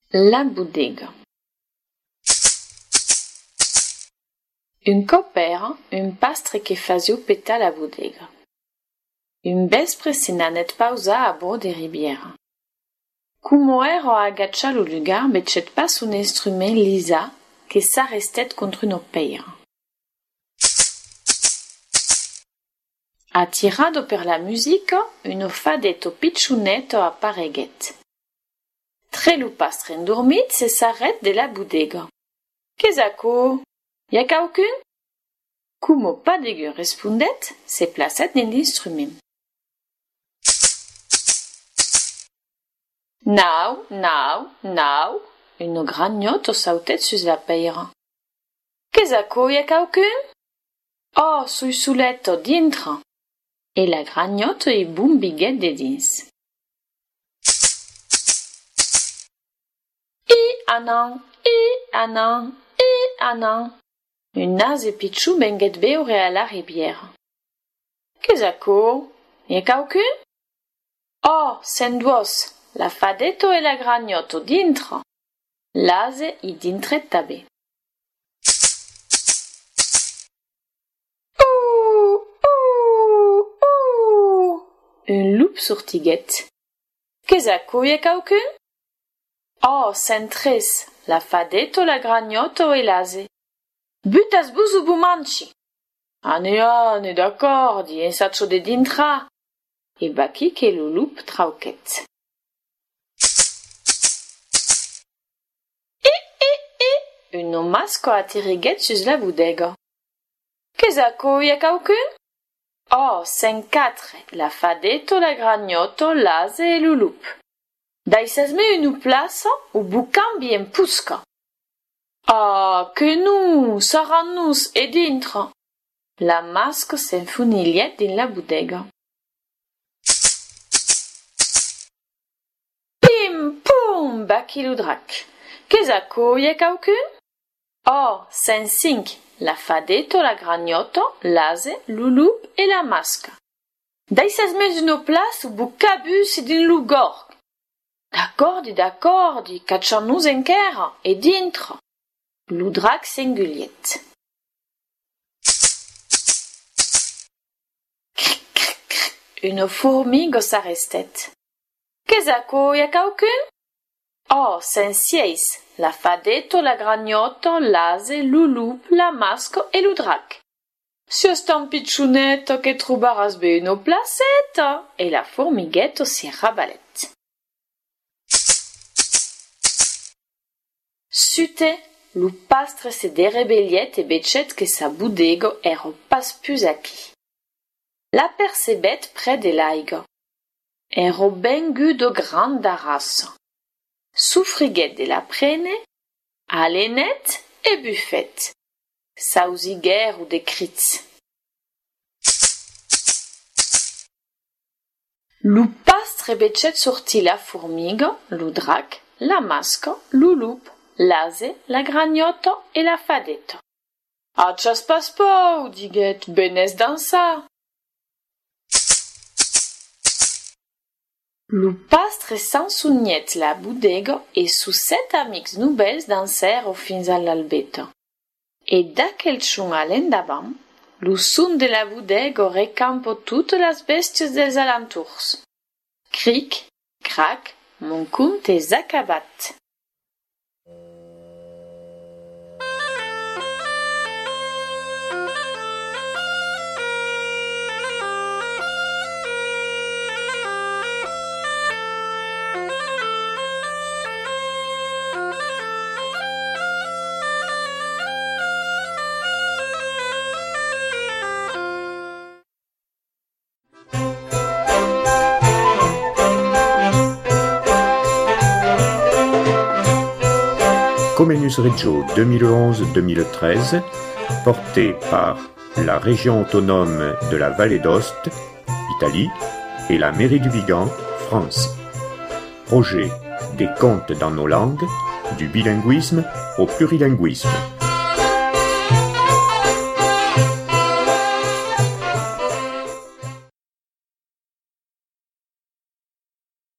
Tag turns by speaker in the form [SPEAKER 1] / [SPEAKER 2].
[SPEAKER 1] La bodega. Un copera, un pastre che fasio peta la bodega. Un vespre se n'anet pausa a bord de ribiera. Como ero agaccia lo lugar becet pas un instrument lisa che s'arrestet contre una peira. Attirado per la musica, uno fadetto picciunetto appareguet. Tre lo pastre endormit se s'arret de la bodega. Qu'est-ce que? Y'a quaucun? Como pas degun respondet, se placet din l'instrument. Now, uno gragnotto sautet sus la peira. Qu'est-ce que y'a quaucun? Oh, sui suletto dintra. E la gragnotto e bumbiguet de dins. Anan. Un nase picciu benguet beure a la ribiera. Qu'est-ce que? Y'a quaucun? Oh, sen duos, la fadetto e la gragnotto dintra. L'ase i dintret tabe. Un loup sortiguet. Qu'est-ce que y'a quaucun? Oh, sen tres, la fadetto, la gragnotto e l'ase. Butas buzu bumanci. Ane, d'accord, di en saccio de dintra. E baki che lo loup trauquet. Un masco atterriguet sus la bodega. Qu'est-ce que y'a quaucun? Oh, sen quatre, la fadetto, la gragnotto, l'ase e lo loup. Dai sesme unu plaça o bucan bien pusca. Ah, que nu, saran-nous e dintra. La masco s'enfuniliet din la bodega. Pim, pum, baki lo drac. Qu'est-ce que y'a quaucun? Oh, sen cinq, la fadetto, la gragnotto, l'ase, lo loup e la masca. Dai sesme unu plaça o bucabus din lo gorg. D'accordi, caccian-nous enquera, e dintra. Lo drac s'enguliet. Une formiga s'arrestet. Qu'est-ce que y'a quaucun? Oh, sen sieis, la fadetto, la gragnotto, l'ase, lo loup, la masco e lo drac. Si ostan picciunetto che trobaras be una placetta, e la formighetto si rabalet. Sute, lo pastre se derebelliet e becet que sa bodega ero pas plus aquí. La percebet près de l'aiga. Ero ben gudo granda raça. Soufriguet de la prene, alenet e buffet. Sausiguer ou de crits. Lo pastre becet sorti la formiga, lo drac, la masca, lo loup, l'ase, la gragnotto e la fadetto. Accias pas pou, diguet, benès dansa. Lo pastre s'ensuniet la bodega e sus 7 amics nouvels dansèrent fins a l'albeta. E d'aquel chun alendavant, lo sun de la bodega recampo toutes las bèsties dels alentours. Cric, crac, mon compte és acabat.
[SPEAKER 2] Comenius Reggio 2011-2013, porté par la région autonome de la Vallée d'Aoste, Italie, et la mairie du Vigan, France. Projet des contes dans nos langues, du bilinguisme au plurilinguisme.